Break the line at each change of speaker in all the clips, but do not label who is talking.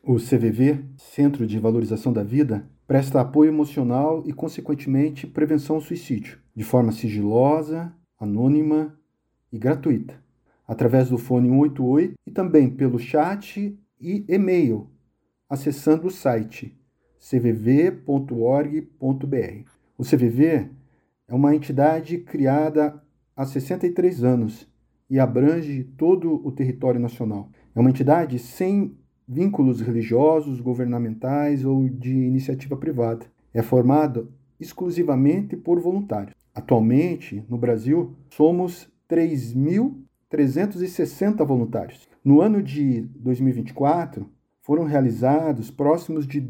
O CVV, Centro de Valorização da Vida, presta apoio emocional e, consequentemente, prevenção ao suicídio, de forma sigilosa, anônima e gratuita, através do fone 188 e também pelo chat e e-mail, acessando o site cvv.org.br. O CVV é uma entidade criada há 63 anos e abrange todo o território nacional. É uma entidade sem vínculos religiosos, governamentais ou de iniciativa privada. É formado exclusivamente por voluntários. Atualmente, no Brasil, somos 3.360 voluntários. No ano de 2024, foram realizados próximos de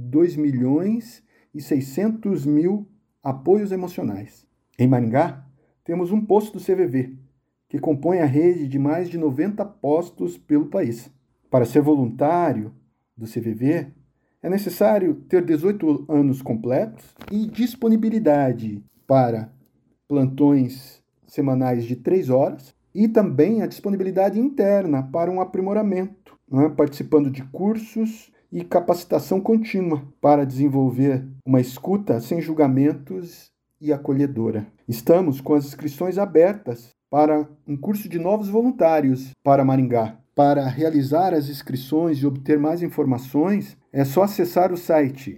2.600.000 apoios emocionais. Em Maringá, temos um posto do CVV, que compõe a rede de mais de 90 postos pelo país. Para ser voluntário do CVV, é necessário ter 18 anos completos e disponibilidade para plantões semanais de 3 horas e também a disponibilidade interna para um aprimoramento, participando de cursos e capacitação contínua para desenvolver uma escuta sem julgamentos e acolhedora. Estamos com as inscrições abertas para um curso de novos voluntários para Maringá. Para realizar as inscrições e obter mais informações, é só acessar o site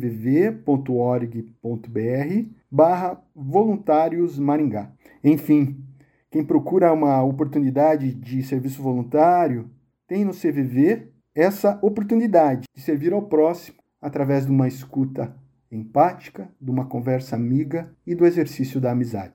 cvv.org.br/voluntários Maringá. Enfim, quem procura uma oportunidade de serviço voluntário, tem no CVV essa oportunidade de servir ao próximo através de uma escuta empática, de uma conversa amiga e do exercício da amizade.